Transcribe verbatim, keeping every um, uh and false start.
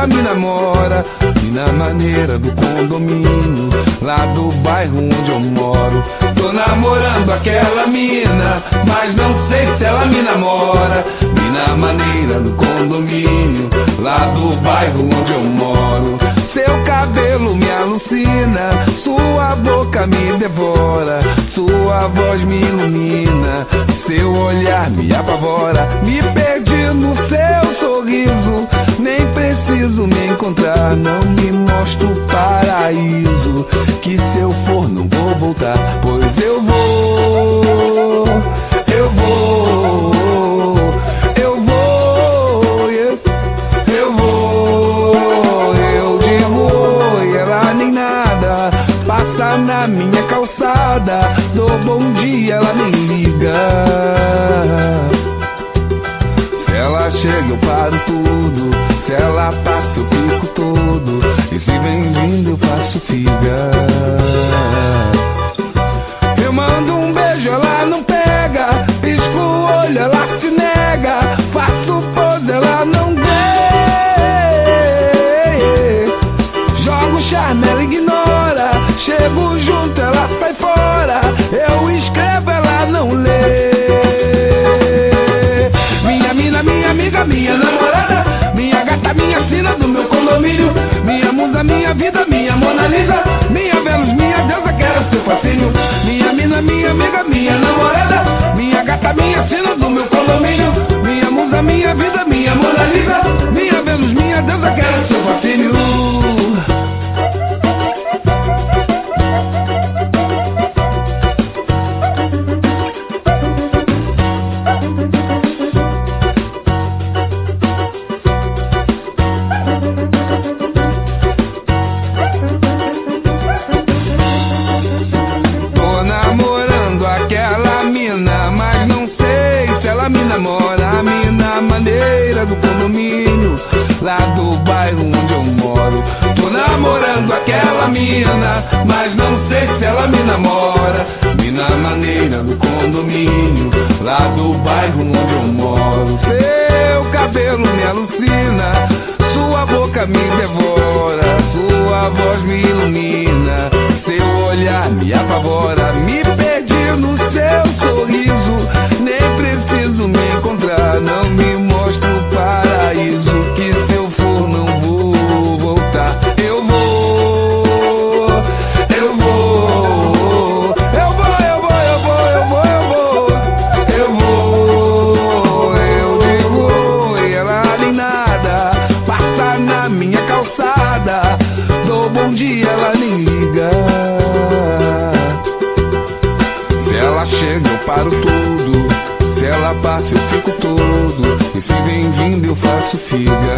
me namora. Mina maneira do condomínio, lá do bairro onde eu moro. Tô namorando aquela mina, mas não sei se ela me namora. Mina maneira do condomínio, lá do bairro onde eu moro. Seu cabelo me alucina, sua boca me devora, sua voz me ilumina, seu olhar me apavora. Me perdi no seu sorriso, nem preciso me encontrar. Não me mostra o paraíso, que se eu for não vou voltar. Pois eu vou, eu vou, eu vou, eu, eu vou. Eu digo oi, ela nem nada, passa na minha calçada. Dou bom dia, ela nem liga. Se ela chega eu paro tudo, se ela passa eu fico todo, e se vem vindo eu faço figa. Eu mando um beijo, ela não pega, pisco o olho, ela se nega, faço pose, ela não vê. Jogo charme, ela ignora, chego junto, ela sai fora. Eu escrevo, ela não lê. Minha mina, minha amiga, minha namorada, minha gata, minha sina do meu condomínio, minha musa, minha vida, minha Mona Lisa, minha Vênus, minha deusa, quero seu fascínio. Minha mina, minha amiga, minha namorada, minha gata, minha sina do meu condomínio, minha musa, minha vida, minha Mona Lisa, minha Vênus, minha deusa, quero seu fascínio. Me namora, a mina maneira do condomínio, lá do bairro onde eu moro. Tô namorando aquela mina, mas não sei se ela me namora. Mina maneira do condomínio, lá do bairro onde eu moro. Seu cabelo me alucina, sua boca me devora, sua voz me ilumina, seu olhar me apavora. Me perdi no seu sorriso, nem preciso me encontrar. Não me mostra o paraíso, que se eu for não vou voltar. Eu vou, eu vou, eu vou, eu vou, eu vou, eu vou, eu vou, eu vou. Eu digo oi, ela nem nada, passa na minha calçada. Dou bom dia, ela nem liga. Se ela chega eu paro tudo, se ela passa eu fico todo, e se vem vindo eu faço figa.